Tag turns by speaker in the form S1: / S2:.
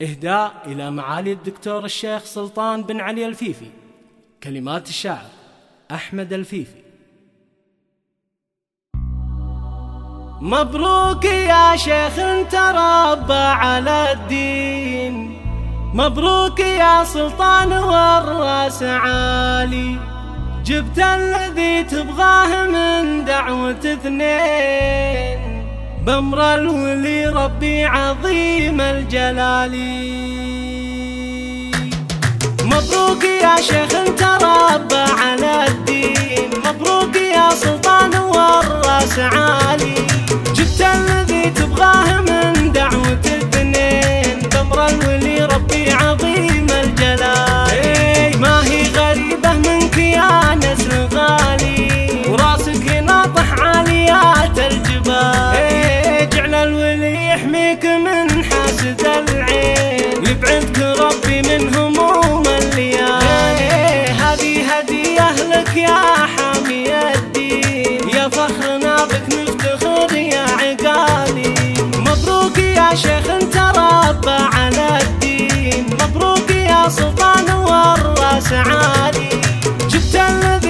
S1: إهداء إلى معالي الدكتور الشيخ سلطان بن علي الفيفي. كلمات الشاعر أحمد الفيفي. مبروك يا شيخ انت ربى على الدين، مبروك يا سلطان والراس عالي، جبت الذي تبغاه من دعوة اثنين، بأمر الولي ربي عظيم الجلال. مبروك يا شيخ انت ربى على الدين، مبروك يا سلطان والراس عالي، جبت الذي تبغاه من دعوة اثنين، بأمر الولي ربي عظيم الجلال. ما هي غريبة منك يا نسل غالي، وراسك ناطح عاليات الجبال، جعل الولي يحميك من حاسد العين، يبعدك ربي من هموم الليالي. هذه هدية لك يا حامي الدين، يا فخرنا بك نفتخر يا عقالي. مبروك يا شيخ انت ربى على الدين، مبروك يا سلطان والراس عالي، جبت